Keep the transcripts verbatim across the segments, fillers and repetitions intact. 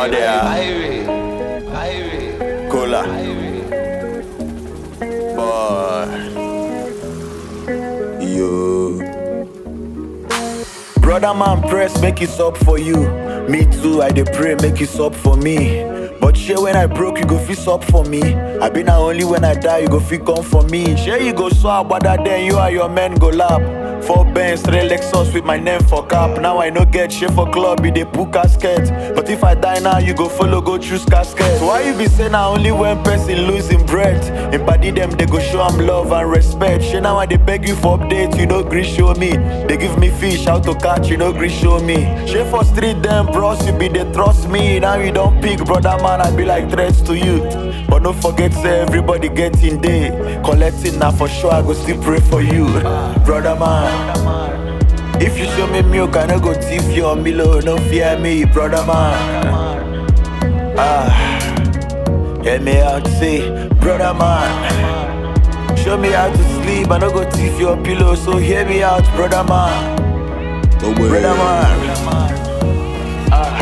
Oh, there. Cola. Boy. Yo. Brother man, press, make it up for you. Me too, I dey pray, make it up for me. But share when I broke, you go fix up for me. I been now only when I die, you go fit come for me. Share you go swap, but then you and your men go lap. Four Benz, three Lexus with my name for cap. Now I no get shit for club, be the pool casket. But if I die now, you go follow, go choose casket. Why you be saying now only when person losing breath? In body them, they go show am love and respect. Shit now I they beg you for update, you no gree show me. They give me fish, how to catch, you no gree show me. Shit for street them, bros, you be they trust me. Now you don't pick, brother man, I be like threats to you. But don't forget, say everybody getting day. Collecting now for sure, I go still pray for you. Brother man, if you show me milk, I no go thief your Milo. No fear me, brother man. Ah, hear me out, say, brother man. Show me how to sleep, I no go thief your pillow. So hear me out, brother man. Brother man. Ah.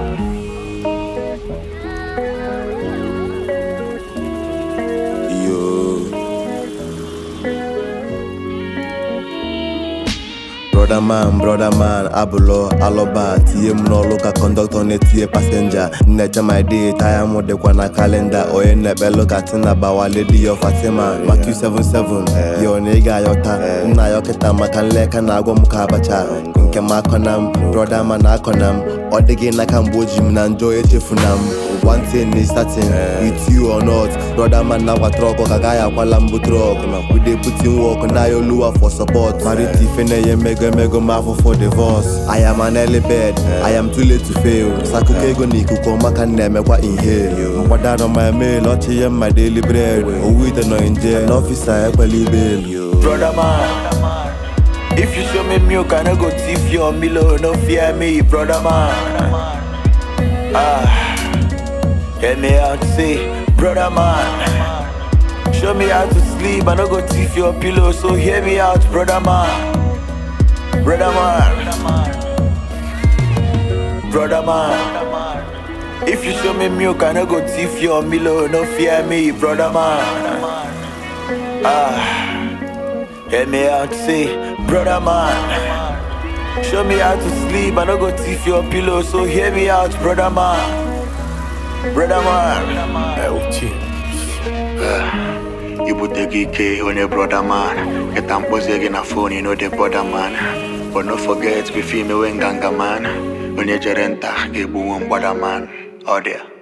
Brother man, brother man, abulo, aloba, tiye mno loka conductor ne tiye passenger. Necha my day, tire mo de kwa na calendar. Oye nebe loka tina bawa lady yo Fatima. Maku seven seven, yo nega yota. Na yoketa makanleka na agwa mukabacha. Nke makonam, brother man akonam. Odege na kamboji mna enjoy chefunam. One thing is certain, with you or not. Brother man na wa truck, kagaya kwa lambu truck. We dey put in work, na yo lure for support. Mariti fene ye mega mega mafo for divorce. I am an early bed, I am too late to fail. Sakukego ni kukoma kan neme kwa inhale. Mwadad on my mail, ochi yem my daily bread. Owite no in jail, officer equally bail. Brother man, if you show me milk, I no go thief your Milo. No fear me, brother man. Ah. Hear me out, say, brother man. Show me how to sleep, I no go thief your pillow. So hear me out, brother man. Brother man. Brother man. If you show me milk, I no go thief your Milo. No fear me, brother man. Ah, hear me out, say, brother man. Show me how to sleep, I no go thief your pillow. So hear me out, brother man. Brother man, you put the geek on your brother man. Get them pose again a phone, you know the brother man. But don't forget, be female when ganga man. When you're gerenta, give one brother man. Out there.